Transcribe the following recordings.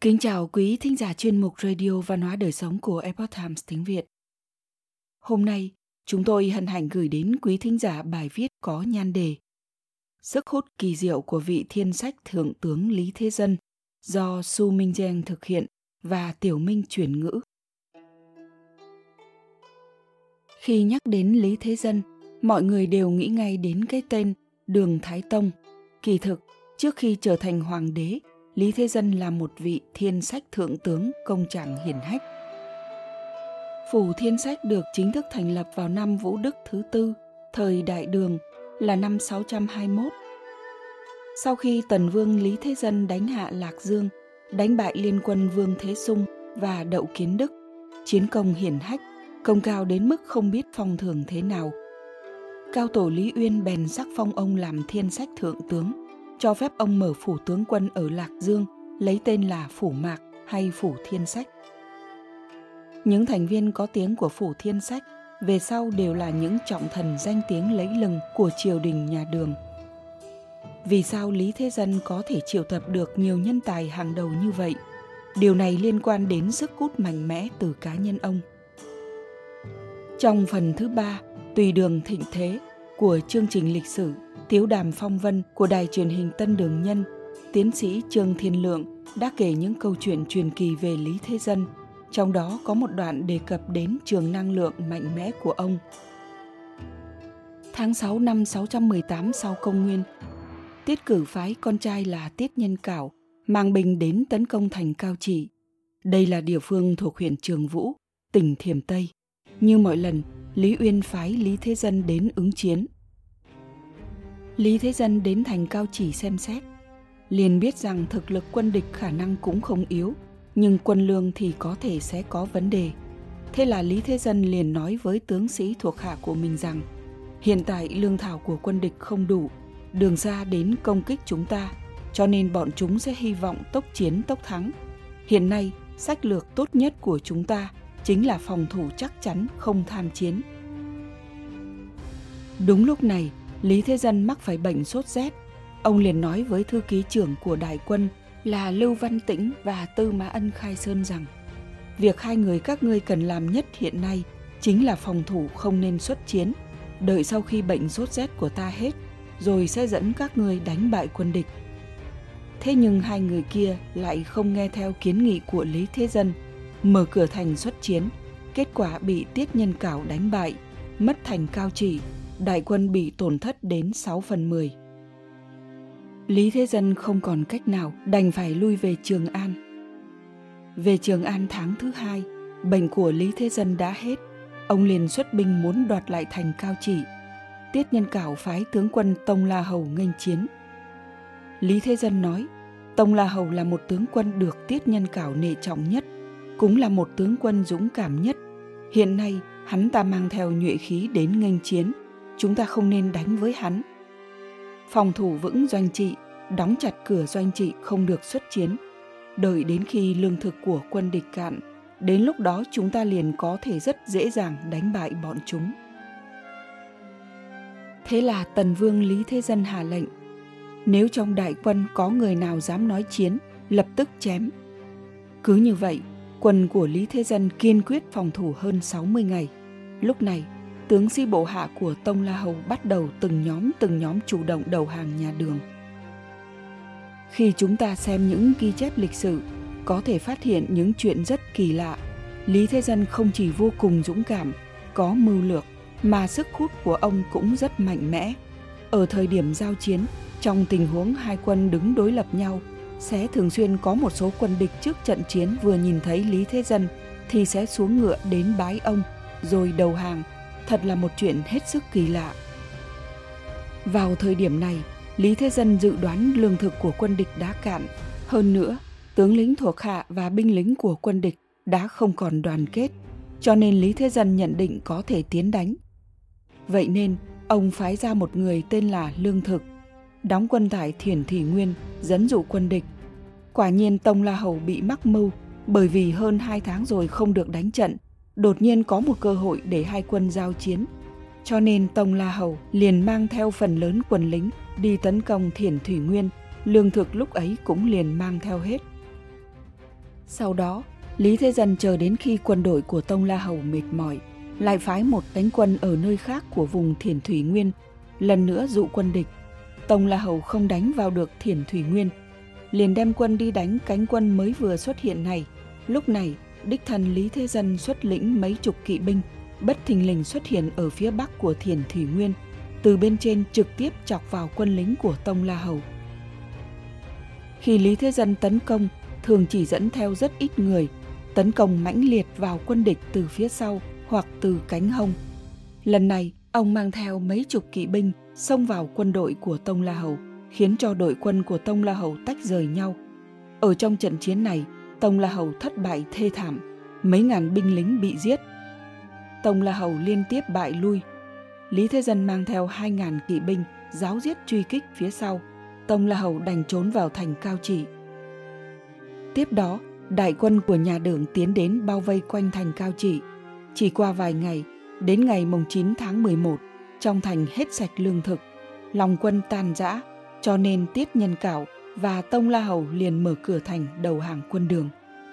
Kính chào quý thính giả chuyên mục Radio Văn hóa Đời Sống của Epoch Times tiếng Việt. Hôm nay, chúng tôi hân hạnh gửi đến quý thính giả bài viết có nhan đề Sức hút kỳ diệu của vị thiên sách Thượng tướng Lý Thế Dân do Su Minh Giang thực hiện và Tiểu Minh chuyển ngữ. Khi nhắc đến Lý Thế Dân, mọi người đều nghĩ ngay đến cái tên Đường Thái Tông. Kỳ thực, trước khi trở thành hoàng đế, Lý Thế Dân là một vị thiên sách thượng tướng công trạng hiển hách. Phủ Thiên Sách được chính thức thành lập vào năm Vũ Đức thứ tư, thời Đại Đường, là năm 621. Sau khi Tần Vương Lý Thế Dân đánh hạ Lạc Dương, đánh bại liên quân Vương Thế Sung và Đậu Kiến Đức, chiến công hiển hách, công cao đến mức không biết phong thưởng thế nào. Cao tổ Lý Uyên bèn sắc phong ông làm thiên sách thượng tướng, cho phép ông mở phủ tướng quân ở Lạc Dương, lấy tên là Phủ Mạc hay Phủ Thiên Sách. Những thành viên có tiếng của Phủ Thiên Sách về sau đều là những trọng thần danh tiếng lẫy lừng của triều đình nhà Đường. Vì sao Lý Thế Dân có thể triệu tập được nhiều nhân tài hàng đầu như vậy? Điều này liên quan đến sức hút mạnh mẽ từ cá nhân ông. Trong phần thứ 3, Tùy Đường Thịnh Thế của chương trình lịch sử Tiếu Đàm Phong Vân của đài truyền hình Tân Đường Nhân, tiến sĩ Trương Thiên Lượng đã kể những câu chuyện truyền kỳ về Lý Thế Dân, trong đó có một đoạn đề cập đến trường năng lượng mạnh mẽ của ông. Tháng 6 năm 618 sau công nguyên, Tiết cử phái con trai là Tiết Nhân Cảo mang binh đến tấn công thành Cao Chỉ. Đây là địa phương thuộc huyện Trường Vũ, tỉnh Thiểm Tây. Như mọi lần, Lý Uyên phái Lý Thế Dân đến ứng chiến. Lý Thế Dân đến thành Cao Chỉ xem xét, liền biết rằng thực lực quân địch khả năng cũng không yếu, nhưng quân lương thì có thể sẽ có vấn đề. Thế là Lý Thế Dân liền nói với tướng sĩ thuộc hạ của mình rằng hiện tại lương thảo của quân địch không đủ, đường xa đến công kích chúng ta, cho nên bọn chúng sẽ hy vọng tốc chiến tốc thắng. Hiện nay, sách lược tốt nhất của chúng ta chính là phòng thủ chắc chắn, không tham chiến. Đúng lúc này, Lý Thế Dân mắc phải bệnh sốt rét. Ông liền nói với thư ký trưởng của đại quân là Lưu Văn Tĩnh và Tư Mã Ân Khai Sơn rằng việc hai người các ngươi cần làm nhất hiện nay chính là phòng thủ, không nên xuất chiến. Đợi sau khi bệnh sốt rét của ta hết, rồi sẽ dẫn các ngươi đánh bại quân địch. Thế nhưng hai người kia lại không nghe theo kiến nghị của Lý Thế Dân, mở cửa thành xuất chiến. Kết quả bị Tiết Nhân Cảo đánh bại, mất thành Cao Chỉ, đại quân bị tổn thất đến 6/10. Lý Thế Dân không còn cách nào, đành phải lui về Trường An. Về Trường An tháng thứ 2, bệnh của Lý Thế Dân đã hết. Ông liền xuất binh muốn đoạt lại thành Cao Chỉ. Tiết Nhân Cảo phái tướng quân Tông La Hầu nghênh chiến. Lý Thế Dân nói, Tông La Hầu là một tướng quân được Tiết Nhân Cảo nể trọng nhất, cũng là một tướng quân dũng cảm nhất. Hiện nay, hắn ta mang theo nhuệ khí đến nghênh chiến, chúng ta không nên đánh với hắn. Phòng thủ vững doanh trị, đóng chặt cửa doanh trị, không được xuất chiến. Đợi đến khi lương thực của quân địch cạn, đến lúc đó chúng ta liền có thể rất dễ dàng đánh bại bọn chúng. Thế là Tần Vương Lý Thế Dân hạ lệnh, nếu trong đại quân có người nào dám nói chiến, lập tức chém. Cứ như vậy, quân của Lý Thế Dân kiên quyết phòng thủ hơn 60 ngày. Lúc này, tướng sĩ bộ hạ của Tông La Hầu bắt đầu từng nhóm chủ động đầu hàng nhà Đường. Khi chúng ta xem những ghi chép lịch sử, có thể phát hiện những chuyện rất kỳ lạ. Lý Thế Dân không chỉ vô cùng dũng cảm, có mưu lược, mà sức hút của ông cũng rất mạnh mẽ. Ở thời điểm giao chiến, trong tình huống hai quân đứng đối lập nhau, sẽ thường xuyên có một số quân địch trước trận chiến vừa nhìn thấy Lý Thế Dân thì sẽ xuống ngựa đến bái ông, rồi đầu hàng. Thật là một chuyện hết sức kỳ lạ. Vào thời điểm này, Lý Thế Dân dự đoán lương thực của quân địch đã cạn. Hơn nữa, tướng lĩnh thuộc hạ và binh lính của quân địch đã không còn đoàn kết, cho nên Lý Thế Dân nhận định có thể tiến đánh. Vậy nên, ông phái ra một người tên là Lương Thực, đóng quân tại Thiển Thủy Nguyên, dẫn dụ quân địch. Quả nhiên Tông La Hầu bị mắc mưu, bởi vì hơn 2 tháng rồi không được đánh trận, đột nhiên có một cơ hội để hai quân giao chiến. Cho nên Tông La Hầu liền mang theo phần lớn quân lính đi tấn công Thiển Thủy Nguyên, lương thực lúc ấy cũng liền mang theo hết. Sau đó, Lý Thế Dân chờ đến khi quân đội của Tông La Hầu mệt mỏi, lại phái một cánh quân ở nơi khác của vùng Thiển Thủy Nguyên, lần nữa dụ quân địch. Tông La Hầu không đánh vào được Thiển Thủy Nguyên, liền đem quân đi đánh cánh quân mới vừa xuất hiện này. Lúc này, đích thân Lý Thế Dân xuất lĩnh mấy chục kỵ binh, bất thình lình xuất hiện ở phía bắc của Thiển Thủy Nguyên, từ bên trên trực tiếp chọc vào quân lính của Tông La Hầu. Khi Lý Thế Dân tấn công, thường chỉ dẫn theo rất ít người, tấn công mãnh liệt vào quân địch từ phía sau hoặc từ cánh hông. Lần này, ông mang theo mấy chục kỵ binh xông vào quân đội của Tông La Hầu, khiến cho đội quân của Tông La Hầu tách rời nhau. Ở trong trận chiến này, Tông La Hầu thất bại thê thảm, mấy ngàn binh lính bị giết. Tông La Hầu liên tiếp bại lui. Lý Thế Dân mang theo 2.000 kỵ binh ráo riết truy kích phía sau. Tông La Hầu đành trốn vào thành Cao Chỉ. Tiếp đó, đại quân của nhà Đường tiến đến bao vây quanh thành Cao Chỉ. Chỉ qua vài ngày, đến ngày mùng 9 tháng 11, trong thành hết sạch lương thực, lòng quân tan rã, cho nên Tiết Nhân Cảo và Tông La Hầu liền mở cửa thành đầu hàng quân Đường.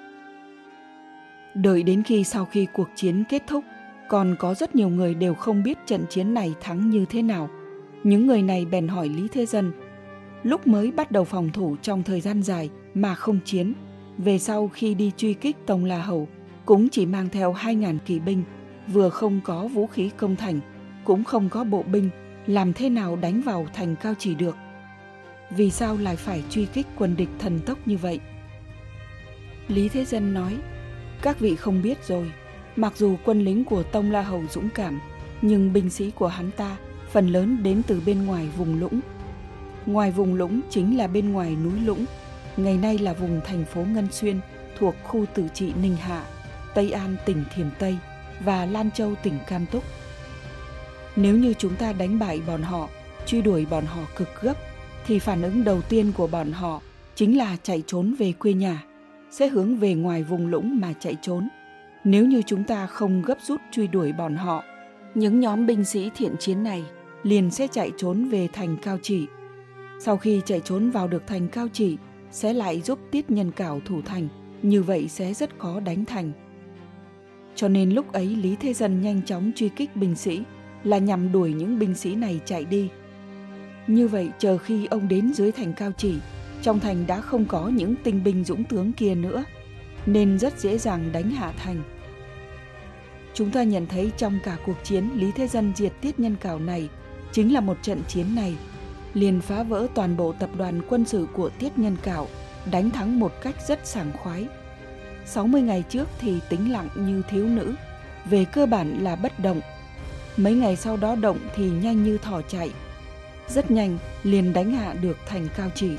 Đợi đến sau khi cuộc chiến kết thúc, còn có rất nhiều người đều không biết trận chiến này thắng như thế nào. Những người này bèn hỏi Lý Thế Dân, lúc mới bắt đầu phòng thủ trong thời gian dài mà không chiến, về sau khi đi truy kích Tông La Hầu, cũng chỉ mang theo 2.000 kỵ binh, vừa không có vũ khí công thành, cũng không có bộ binh, làm thế nào đánh vào thành Cao Chỉ được? Vì sao lại phải truy kích quân địch thần tốc như vậy? Lý Thế Dân nói, các vị không biết rồi, mặc dù quân lính của Tông La Hầu dũng cảm, nhưng binh sĩ của hắn ta phần lớn đến từ bên ngoài vùng lũng. Ngoài vùng lũng chính là bên ngoài núi Lũng, ngày nay là vùng thành phố Ngân Xuyên thuộc khu tự trị Ninh Hạ, Tây An tỉnh Thiểm Tây và Lan Châu tỉnh Cam Túc. Nếu như chúng ta đánh bại bọn họ, truy đuổi bọn họ cực gấp, thì phản ứng đầu tiên của bọn họ chính là chạy trốn về quê nhà, sẽ hướng về ngoài vùng lũng mà chạy trốn. Nếu như chúng ta không gấp rút truy đuổi bọn họ, những nhóm binh sĩ thiện chiến này liền sẽ chạy trốn về thành Cao Chỉ. Sau khi chạy trốn vào được thành Cao Chỉ, sẽ lại giúp Tiết Nhân Cảo thủ thành, như vậy sẽ rất khó đánh thành. Cho nên lúc ấy Lý Thế Dân nhanh chóng truy kích binh sĩ là nhằm đuổi những binh sĩ này chạy đi. Như vậy chờ khi ông đến dưới thành Cao Chỉ, trong thành đã không có những tinh binh dũng tướng kia nữa, nên rất dễ dàng đánh hạ thành. Chúng ta nhận thấy trong cả cuộc chiến Lý Thế Dân diệt Tiết Nhân Cảo này, chính là một trận chiến này, liền phá vỡ toàn bộ tập đoàn quân sự của Tiết Nhân Cảo, đánh thắng một cách rất sảng khoái. 60 ngày trước thì tĩnh lặng như thiếu nữ, về cơ bản là bất động. Mấy ngày sau đó động thì nhanh như thỏ chạy. Rất nhanh liền đánh hạ được thành Cao Chỉ.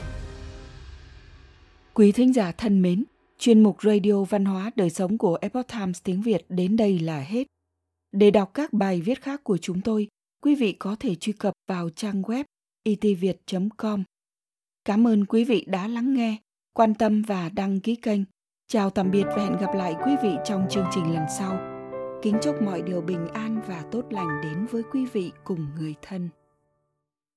Quý thính giả thân mến, chuyên mục Radio Văn hóa Đời sống của Epoch Times tiếng Việt đến đây là hết. Để đọc các bài viết khác của chúng tôi, quý vị có thể truy cập vào trang web itviet.com. Cảm ơn quý vị đã lắng nghe, quan tâm và đăng ký kênh. Chào tạm biệt và hẹn gặp lại quý vị trong chương trình lần sau. Kính chúc mọi điều bình an và tốt lành đến với quý vị cùng người thân.